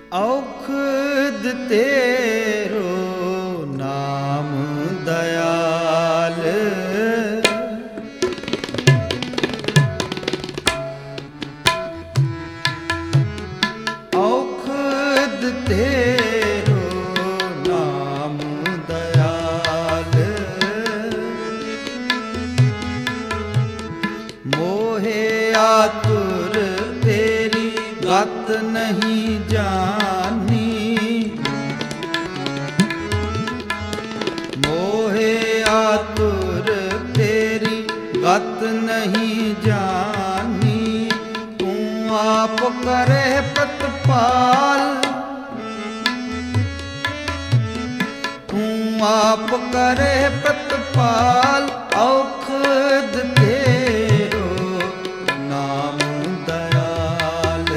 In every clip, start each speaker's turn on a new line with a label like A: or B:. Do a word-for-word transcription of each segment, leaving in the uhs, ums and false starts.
A: ਔਖਦ ਤੇਰੋ ਨਾਮ ਦਇਆਲ। ਔਖਦ ਤੇਰੋ ਨਾਮ ਦਇਆਲ। ਮੋਹਿ ਆਤੁਰ ਤੇਰੀ ਗਤ ਨਹੀਂ ਜਾਨੀ। ਮੋਹਿ ਆਤੁਰ ਤੇਰੀ ਗਤ ਨਹੀਂ ਜਾਨੀ। ਤੂੰ ਆਪ ਕਰੇ ਪ੍ਰਤਪਾਲ। ਤੂੰ ਆਪ ਕਰੇ ਪ੍ਰਤਪਾਲ। ਔਖਦ ਤੇਰੋ ਨਾਮ ਦਇਆਲ।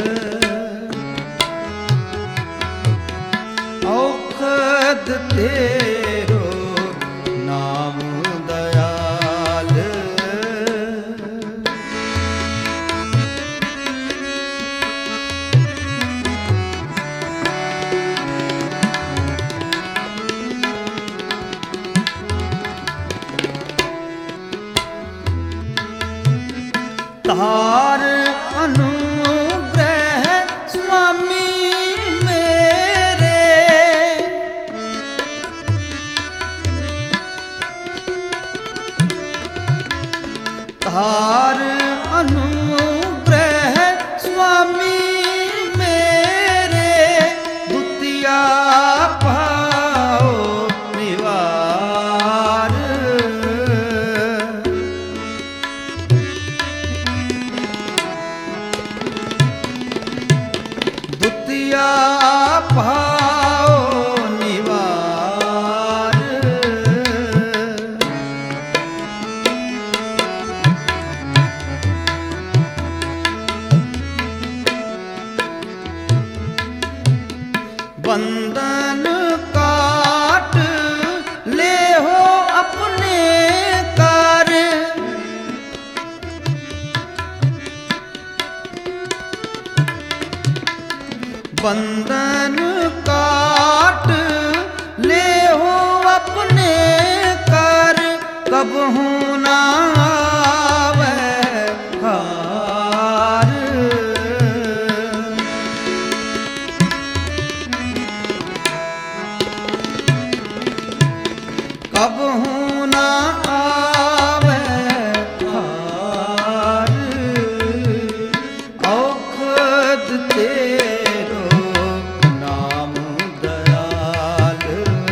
A: ਔਖਦ ਤੇਰੋ ਨਾਮ ਦਇਆਲ। ਤਾਰ ਅਨੁਗ੍ਰਹਿ ਸੁਆਮੀ ਮੇਰੇ। ਤਾਰ ਅਨੁਗ੍ਰਹਿ ਸੁਆਮੀ ਮੇਰੇ। ਦੁਤੀਆ ਪਾਓ ਨਿਵਾਰ। ਦੁਤੀਆ ਪਾਓ ਨਿਵਾਰ। ਬੰਧਨ ਕਾਟ ਲੇਹੋ ਆਪਣੇ ਕਰ। ਬੰਧਨ ਕਾਟ ਲੇਹੋ ਆਪਣੇ ਕਰ। ਕਬਹੂ ਨਾ ਆਵੈ ਹਾਰ। ਕਬਹੂ ਨਾ ਆਵੈ ਹਾਰ। ਔਖਦ ਤੇਰੋ ਨਾਮ ਦਇਆਲ।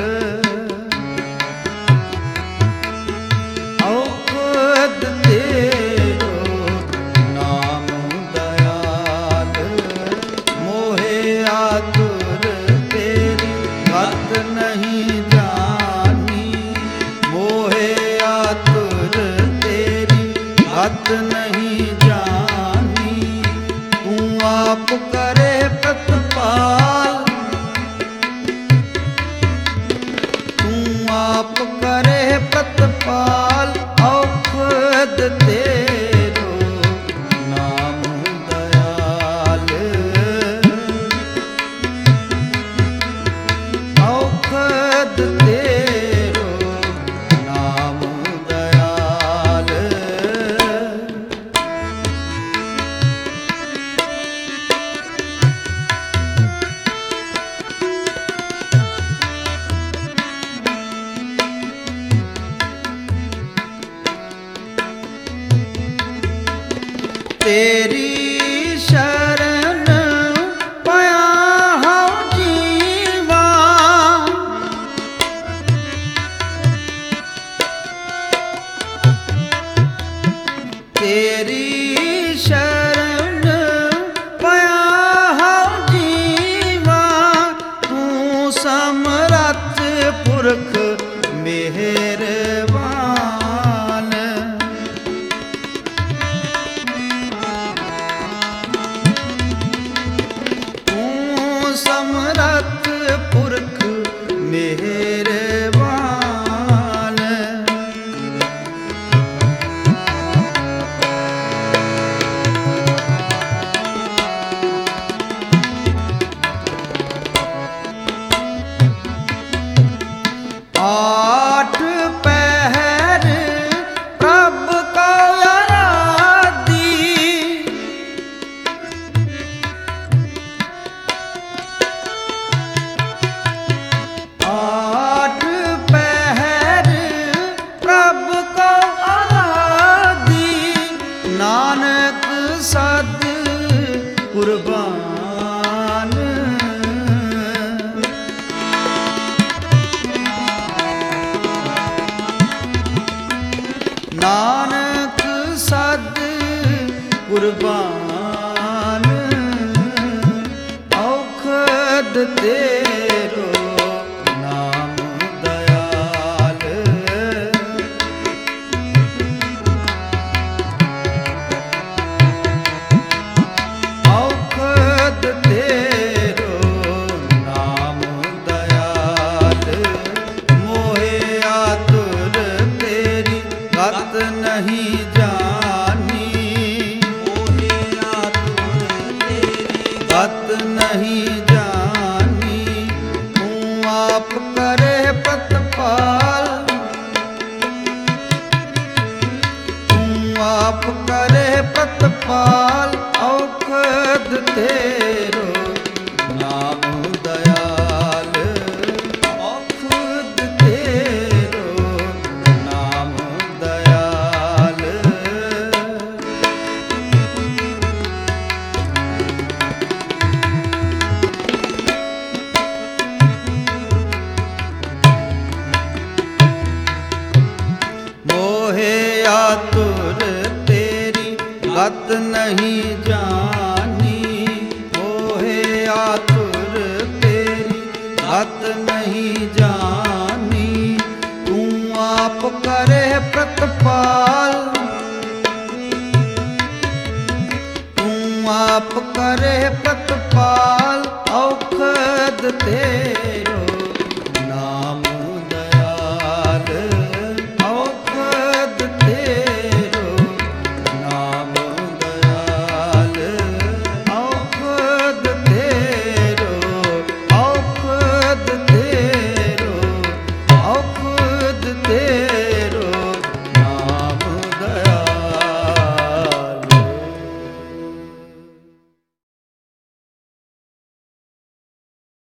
A: ਔਖਦ ਤੇਰੋ ਨਾਮ ਦਇਆਲ। ਮੋਹਿ ਆਤੁਰ ਤੇਰੀ ਗਤ ਨਹੀਂ ਜਾਨੀ। ਮੋਹਿ ਆਤੁਰ ਤੇਰੀ ਗਤ ਨਹੀਂ ਜਾਨੀ। ਤੂੰ ਆਪ ਕਰੇ ਪ੍ਰਤਪਾਲ। ਤੂੰ ਆਪ ਕਰੇ ਪ੍ਰਤਪਾਲ। ਔਖਦ ਤੇਰੋ ਨਾਮ ਦਇਆਲ। ਔਖਦ ਤੇਰੋ ਨਾਮ ਦਇਆਲ। ਕੁਰਬਾਨ। ਨਾਨਕ ਸਦ ਕੁਰਬਾਨ, ਔਖਦ ਤੇਰੋ ਨਾਮ ਦਇਆਲ। ਔਖਦ ਤੇਰੋ ਨਾਮ ਦਇਆਲ, ਮੋਹਿ ਆਤੁਰ ਤੇਰੀ ਗਤ ਨਹੀਂ ਜਾਨੀ। ਮੋਹਿ ਆਤੁਰ ਤੇਰੀ ਗਤ ਨਹੀਂ ਜਾਨੀ, ਤੂੰ ਆਪ ਕਰੇ ਪ੍ਰਤਪਾਲ। ਤੂੰ ਆਪ ਕਰੇ ਪ੍ਰਤਪਾਲ, ਔਖਦ ਤੇਰੋ ਨਾਮ ਦਇਆਲ। ਔਖਦ ਤੇਰੋ ਨਾਮ ਦਇਆਲ। ਮੋਹਿ ਆਤੁਰ ਤੇਰੀ ਗਤ ਨਹੀਂ ਜਾਨੀ। ਮੋਹਿ ਆਤੁਰ ਤੇਰੀ ਗਤ ਨਹੀਂ ਜਾਨੀ, ਤੂੰ ਆਪ ਕਰੇ ਪ੍ਰਤਪਾਲ। ਤੂੰ ਆਪ ਕਰੇ ਪ੍ਰਤਪਾਲ, ਔਖਦ ਤੇਰੀ